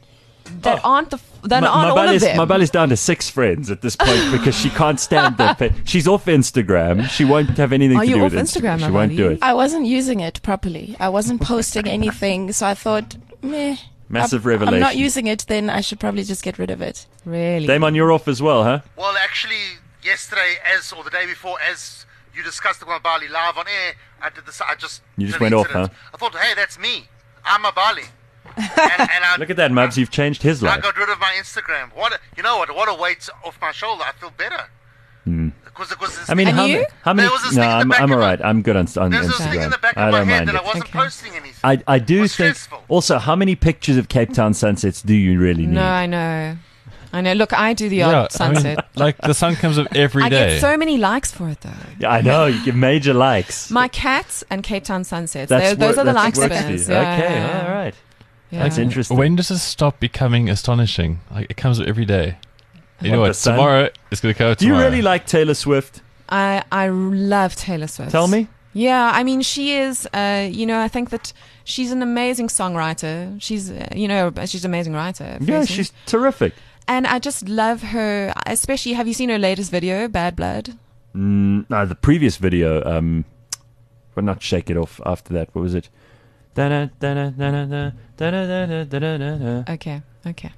that aren't the that Ma- aren't all Mabel of is, them. Mabel is down to six friends at this point because she can't stand their pa- She's off Instagram. She won't have anything Are to you do off with Instagram, She won't do Mabel? it. I wasn't using it properly. I wasn't posting anything, so I thought, meh. Massive I'm- revelation. I'm not using it, then I should probably just get rid of it. Really? Damon, you're off as well, huh? Well, actually, yesterday, as or the day before, as you discussed the one Bali live on air, I did this. I just You just went off, deleted it. huh? I thought, hey, that's me. I'm a Bali. and, and I, Look at that, Mubs. You've changed his I life. got rid of my Instagram. What a, you know what? What a weight off my shoulder. I feel better. Because it was this Hmm. I mean, And how, you? ma- how many? There was this No, thing in the I'm, back I'm of all my- right. I'm good on, on There's this thing in Instagram. the back I of my don't head mind that I it. wasn't Okay. posting anything. I, I do was think. stressful. Also, how many pictures of Cape Town sunsets do you really need? No, I know. I know. Look, I do the Yeah, odd I mean, sunset. like the sun comes up every I day. get so many likes for it, though. Yeah, I know. You get major likes. My cats and Cape Town sunsets. That's They're- those wor- are the that's like works for spinners. you. Yeah, Okay, yeah, all right. yeah. That's interesting. When does it stop becoming astonishing? Like it comes up every day. You What, know the what? sun? Tomorrow it's going to go do you tomorrow. really like Taylor Swift? I I love Taylor Swift. Tell me. Yeah, I mean, she is. Uh, you know, I think that she's an amazing songwriter. She's, uh, you know, she's an amazing writer. Yeah, firstly. she's terrific. And I just love her. Especially, have you seen her latest video, Bad Blood? Mm, no, the previous video, um, well, not Shake It Off after that. What was it? Da-da, da-da, da-da, da, da-da, da-da, da-da, da-da. Okay, okay.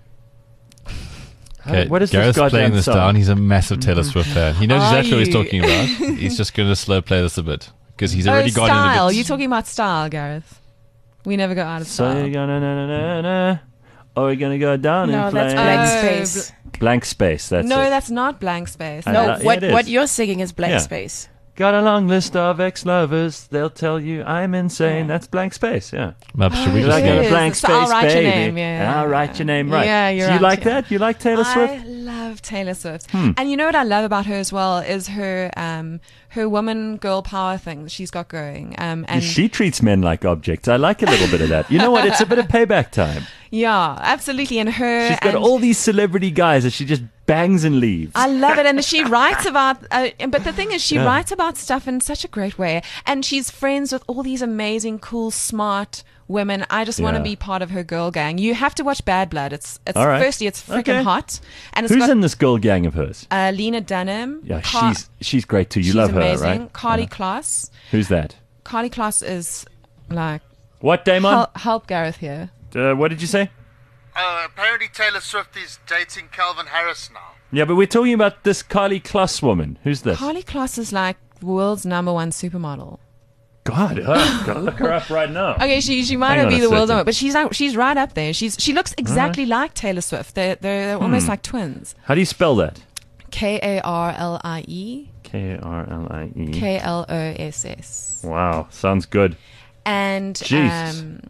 Okay, What is Gareth's this playing goddamn this song? down. He's a massive Taylor Swift fan. He knows Are exactly what he's you? talking about. He's just going to slow play this a bit because he's Oh, already got style. in the You're bits. talking about style, Gareth. We never go out of So style. you're gonna na na na na. Or are we going to go down No, in that's flames? blank Oh, space. Blank space, that's no, it. that's not blank space. I No, know. Yeah, what it is. what you're singing is blank Yeah. space. Got a long list of ex-lovers. They'll tell you I'm insane. Yeah. That's blank space, yeah. Map, should we Oh, You just like it a is. blank So space, I'll write baby. your name, yeah. And I'll write your name right. Yeah, you're so you right, like yeah. that? You like Taylor I Swift? love Taylor Swift. Hmm. And you know what I love about her as well is her um, her woman girl power thing that she's got going. Um, and she treats men like objects. I like a little bit of that. You know what? It's a bit of payback time. yeah, absolutely. And her She's got and all these celebrity guys that she just bangs and leaves. I love it, and she writes about. Uh, but the thing is, she Yeah. writes about stuff in such a great way, and she's friends with all these amazing, cool, smart women. I just want to Yeah. be part of her girl gang. You have to watch Bad Blood. It's it's All right. firstly it's freaking Okay. hot, and it's Who's got in this girl gang of hers? uh, Lena Dunham. Yeah, Car- she's she's great too. You she's love amazing. her, right? Carly Yeah. Kloss. Who's that? Carly Kloss is like What, Damon? help, help Gareth here. Uh, what did you say? Uh, apparently Taylor Swift is dating Calvin Harris now. Yeah, but we're talking about this Carly Kloss woman. Who's this? Carly Kloss is like the world's number one supermodel. God, uh, gotta look her up right now. Okay, she she might Hang not on be a the world's second. number, but she's out, she's right up there. She's she looks exactly like Taylor Swift. They're they're, they're almost Hmm. like twins. How do you spell that? K A R L I E K R L I E. K L O S S. Wow, sounds good. And Jesus. um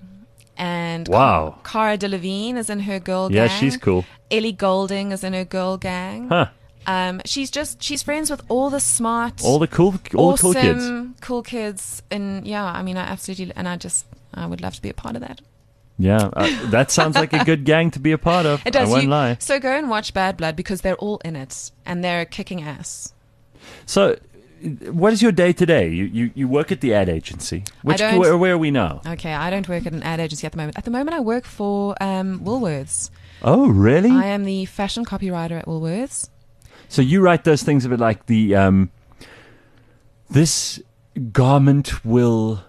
and Wow. Ca- Cara Delevingne is in her girl Yeah, gang. she's cool. Ellie Goulding is in her girl gang. Huh. Um, she's just she's friends with all the smart, All the cool, all the awesome, cool kids. cool kids, and yeah, I mean, I absolutely, and I just I would love to be a part of that. Yeah, uh, that sounds like a good gang to be a part of. It does. I won't you, lie. So go and watch Bad Blood because they're all in it and they're kicking ass. So, uh, what is your day today? You, you you work at the ad agency. Which don't- where, where are we now? Okay, I don't work at an ad agency at the moment. At the moment, I work for um, Woolworths. Oh, really? I am the fashion copywriter at Woolworths. So you write those things a bit like the um, this garment will.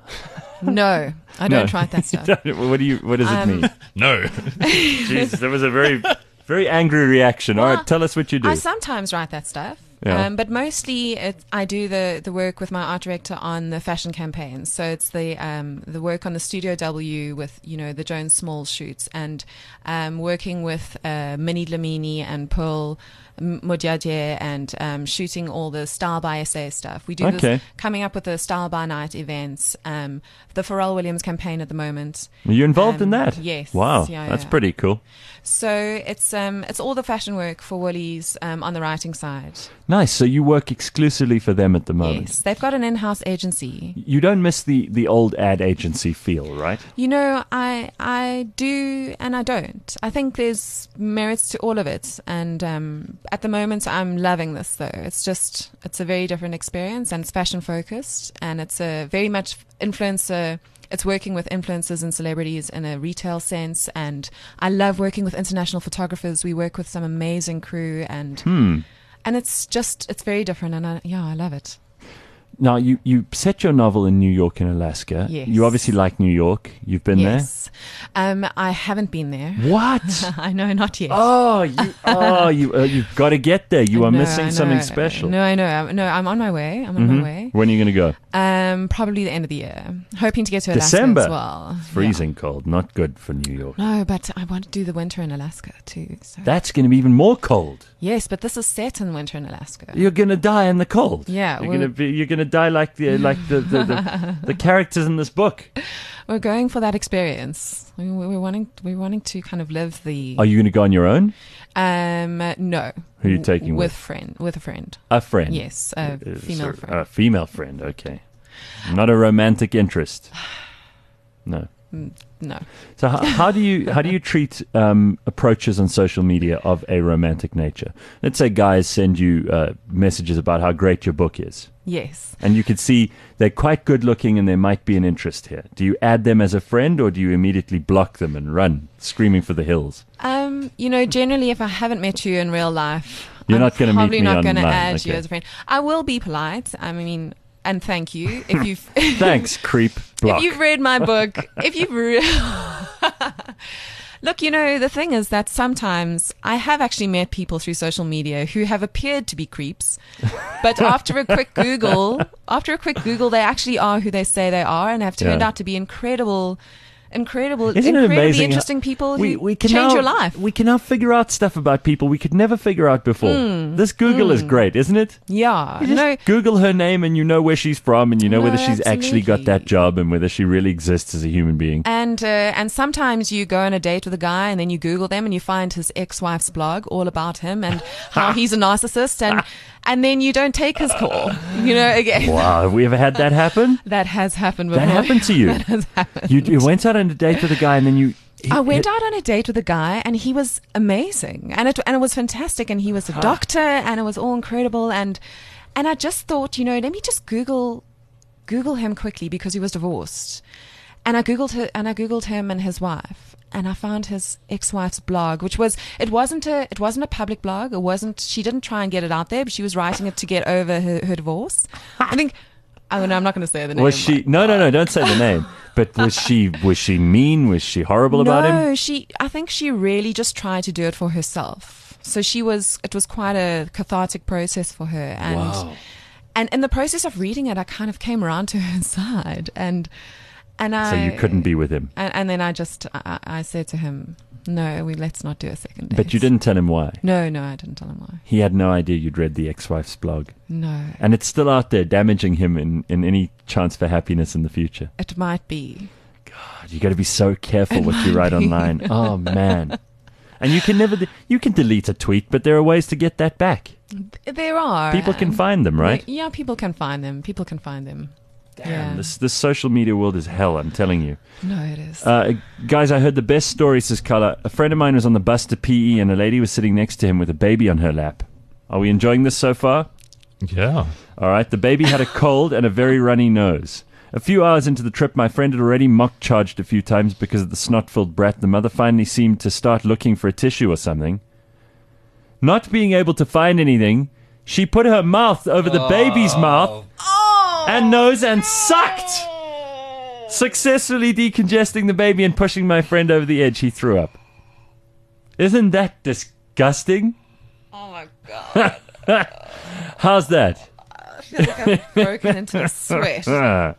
No, I No. don't write that stuff. what do you? What does it Um, mean? No. Jesus, that was a very very angry reaction. All Well, right, tell us what you do. I sometimes write that stuff. Yeah. Um, but mostly it, I do the, the work with my art director on the fashion campaigns. So it's the um, the work on the Studio W with, you know, the Jones Small shoots and um, working with uh, Minnie Dlamini and Pearl Modjadje and um, shooting all the Style by S A stuff. We do Okay. this, coming up with the Style by Night events, um, the Pharrell Williams campaign at the moment. Are you involved in Um, that? yes. Wow, Yeah, that's yeah. pretty cool. So it's um, it's all the fashion work for Woolies um, on the writing side. Nice. So you work exclusively for them at the moment. Yes, they've got an in-house agency. You don't miss the, the old ad agency feel, right? You know, I I do and I don't. I think there's merits to all of it, and um, at the moment I'm loving this. Though it's just it's a very different experience, and it's fashion focused, and it's a very much influencer. It's working with influencers and celebrities in a retail sense, and I love working with international photographers. We work with some amazing crew, and Hmm. and it's just it's very different, and I, yeah, I love it. Now, you, you set your novel in New York and Alaska. Yes. You obviously like New York. You've been Yes, um, I haven't been there. there? What? I know, not yet. Oh, you, oh, you, uh, you've got to get there. You are No, missing I something know. special. No, I know. I'm- No, I'm on my way. I'm on Mhm. my way. When are you going to go? Um, probably the end of the year. Hoping to get to Alaska December. as well. Freezing cold. Not good for New York. Yeah. No, but I want to do the winter in Alaska too. So. That's going to be even more cold. Yes, but this is set in winter in Alaska. You're going to die in the cold. Yeah, You're well- going to be. You're going to die like the like the the, the, the characters in this book. We're going for that experience. We, we- we're wanting. We're wanting to kind of live the. Are you going to go on your own? Um, no. Who are you taking with? with? friend. With a friend. A friend. Yes, a Uh, female sorry, friend. A female friend. Okay. Not a romantic interest. No. No. So how, how do you how do you treat um, approaches on social media of a romantic nature? Let's say guys send you uh, messages about how great your book is, Yes. and you can see they're quite good looking and there might be an interest here. Do you add them as a friend, or do you immediately block them and run screaming for the hills? Um, you know, generally, if I haven't met you in real life, You're I'm not gonna meet probably me not going to online, add you okay. as a friend. I will be polite. I mean, and thank you if you've Thanks, creep. Block. if you've read my book. If you've re- look, you know, the thing is that sometimes I have actually met people through social media who have appeared to be creeps, but after a quick Google, after a quick Google, they actually are who they say they are, and have turned Yeah. out to be incredible. incredible, Isn't it incredibly amazing? interesting people we, who we can change now, your life. We can now figure out stuff about people we could never figure out before. Mm. This Google is great, isn't it? Yeah, You you just know, Google her name and you know where she's from and you know No, whether she's actually got that absolutely. job and whether she really exists as a human being. and uh, and sometimes you go on a date with a guy and then you Google them and you find his ex-wife's blog all about him and how he's a narcissist and and then you don't take his call. You know, again, Wow, have we ever had that happen? that has happened before. That happened to you? That has happened. You, you went out on a date with a guy and then you... I went out on a date with a guy, and he was amazing, and it and it was fantastic, and he was a doctor, and it was all incredible, and and I just thought, you know, let me just Google Google him quickly because he was divorced, and I googled her, and I googled him and his wife, and I found his ex-wife's blog, which was it wasn't a it wasn't a public blog, it wasn't she didn't try and get it out there, but she was writing it to get over her, her divorce. I think. I mean, I'm not going to say the name. Was she... No, no, no, don't say the name. But was she was she mean? Was she horrible about him? No, she. I think she really just tried to do it for herself. So she was. It was quite a cathartic process for her, and Wow. and in the process of reading it, I kind of came around to her side, and and I. So you couldn't be with him. And, and then I just I, I said to him, "No, we let's not do a second date." But you didn't tell him why. No, no, I didn't tell him why. He had no idea you'd read the ex-wife's blog. No, And it's still out there, damaging him in, in any chance for happiness in the future. it might be. God, you got to be so careful what you write online. Oh, man. And you can never... De- you can delete a tweet, but there are ways to get that back. There are People can and- find them, right? Yeah, people can find them. People can find them. Damn, yeah. this, this social media world is hell, I'm telling you. No, it is. Uh, guys, I heard the best story, says Carla. A friend of mine was on the bus to P E and a lady was sitting next to him with a baby on her lap. Are we enjoying this so far? Yeah. All right. The baby had a cold and a very runny nose. A few hours into the trip, my friend had already mock charged a few times because of the snot-filled brat. The mother finally seemed to start looking for a tissue or something. Not being able to find anything, she put her mouth over the baby's mouth and nose and sucked, successfully decongesting the baby and pushing my friend over the edge. He threw up. Isn't that disgusting? oh my god! How's that? I feel like I've broken into a sweat. Ah.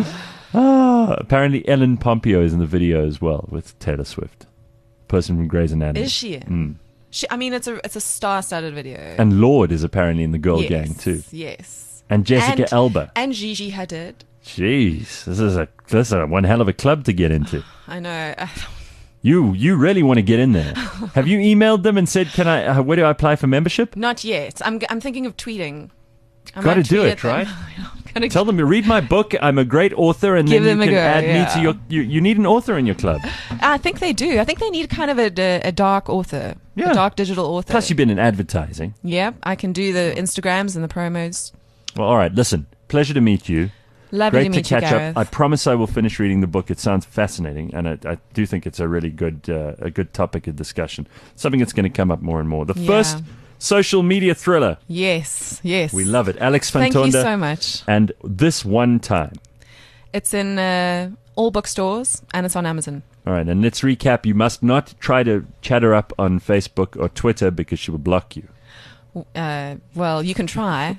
Ah, apparently Ellen Pompeo is in the video as well with Taylor Swift, person from Grey's Anatomy. Is she in? Mm. She, I mean, it's a it's a star-studded video. And Lord is apparently in the girl yes, gang too. Yes. And Jessica and, Alba. and Gigi Hadid. Jeez, this is a this is a one hell of a club to get into. I know. You you really want to get in there? Have you emailed them and said, "Can I? Uh, where do I apply for membership?" Not yet. I'm I'm thinking of tweeting. I Gotta might do tweet it, at them. right? Gonna Tell them to read my book. I'm a great author, and Give then them you a can go, add me yeah. to your. You, you need an author in your club. I think they do. I think they need kind of a, a, a dark author, Yeah. a dark digital author. Plus, you've been in advertising. yeah, I can do the Instagrams and the promos. Well, all right. Listen, pleasure to meet you. Lovely Great to to meet you, catch Gareth. up. I promise I will finish reading the book. It sounds fascinating, and I, I do think it's a really good, uh, a good topic of discussion. Something that's going to come up more and more. The Yeah. first social media thriller. Yes, yes. We love it. Alex Van Thank you Tonda. so much. And This One Time. It's in uh, all bookstores and it's on Amazon. All right, and let's recap. You must not try to chat her up on Facebook or Twitter because she will block you. Uh, well, you can try.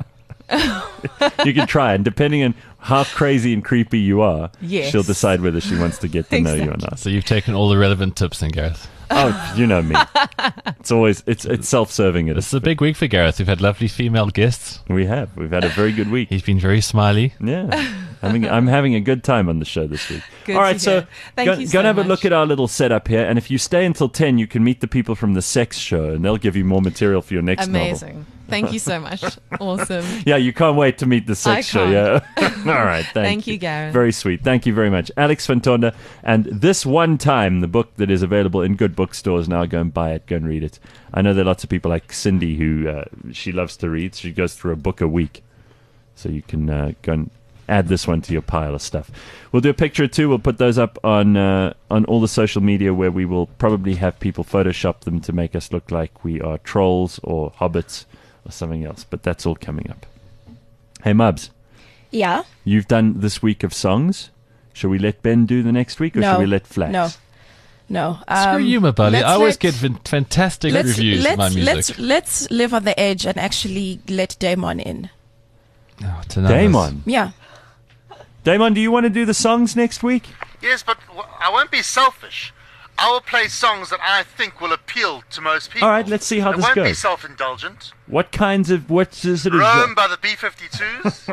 You can try, and depending on how crazy and creepy you are, Yes. she'll decide whether she wants to get to know you or not. So you've taken all the relevant tips then, Gareth. Oh, you know me. It's always it's it's self-serving. It This is. is a big week for Gareth. We've had lovely female guests. We have. We've had a very good week. He's been very smiley. Yeah, having, I'm having a good time on the show this week. Good All to right, so hear. Thank go, you go so and have a much. look at our little setup here. And if you stay until ten, you can meet the people from the Sex Show, and they'll give you more material for your next novel. Amazing. Thank you so much. Awesome. Yeah, you can't wait to meet the Sex I Show. Yeah. All right, thank, Thank you, Gareth. Very sweet. Thank you very much, Alex Van Tonda. And This One Time, the book that is available in good bookstores now. Go and buy it. Go and read it. I know there are lots of people like Cindy who uh, she loves to read. She goes through a book a week, so you can uh, go and add this one to your pile of stuff. We'll do a picture or two. We'll put those up on uh, on all the social media where we will probably have people Photoshop them to make us look like we are trolls or hobbits or something else. But that's all coming up. Hey, Mubs, Yeah. you've done this week of songs. Shall we let Ben do the next week, or No. shall we let Flax? No. No. Screw Um, you, my buddy. let's I always let- get fan- fantastic let's, reviews let's, of my music. Let's, let's live on the edge and actually let Damon in. Oh, tonight. Damon. Yeah. Damon, do you want to do the songs next week? Yes, but w- I won't be selfish. I will play songs that I think will appeal to most people. All right, let's see how I this won't be goes. self-indulgent. What kinds of what's the sort of Rome by the B fifty-twos.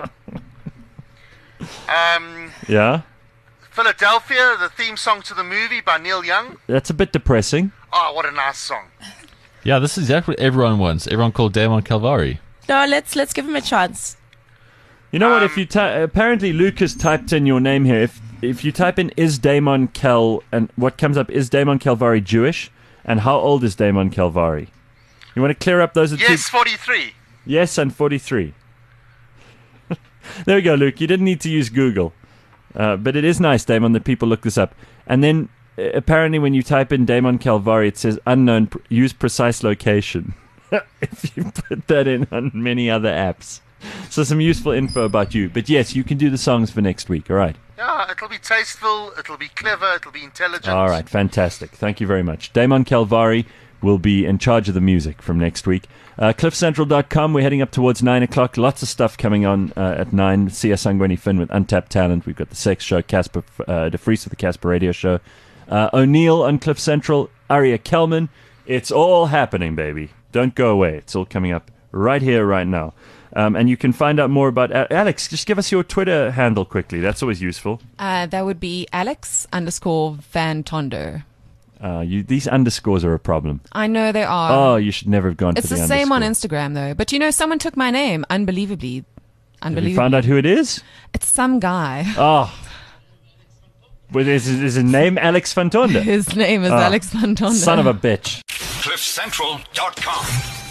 um, yeah? Philadelphia, the theme song to the movie by Neil Young. That's a bit depressing. Oh, what a nice song. Yeah, this is exactly what everyone wants. Everyone called Damon Calvari. No, let's let's give him a chance. You know what? Um, If you ty- apparently Lucas typed in your name here. If if you type in is Damon Cal and what comes up is Damon Calvari Jewish and how old is Damon Calvari? You want to clear up those? Are Yes, two- forty-three. yes, and forty-three. There we go, Luke. You didn't need to use Google, uh, but it is nice, Damon, that people look this up. And then uh, apparently, when you type in Damon Calvari, it says unknown. Pr- use precise location. If you put that in on many other apps. So some useful info about you. But yes, you can do the songs for next week, all right? Yeah, it'll be tasteful, it'll be clever, it'll be intelligent. All right, fantastic. Thank you very much. Damon Calvari will be in charge of the music from next week. Uh, cliff central dot com, we're heading up towards nine o'clock. Lots of stuff coming on uh, at nine. Sia Sangweni Finn with Untapped Talent. We've got the Sex Show, Casper uh, De Vries with the Casper Radio Show. Uh, O'Neill on Cliff Central, Aria Kelman. It's all happening, baby. Don't go away. It's all coming up right here, right now. Um, and you can find out more about uh, Alex. Just give us your Twitter handle quickly. That's always useful. Uh, that would be Alex underscore Van Tondo. Uh, you, these underscores are a problem. I know they are. Oh, you should never have gone it's for the, the same on underscore. Instagram though. But you know, someone took my name unbelievably. Have Unbelievably. you found out who it is? It's some guy. Oh. Well, is, is his name Alex Van Tonde? His name is Ah, Alex Van Tondo. Son of a bitch. cliff central dot com.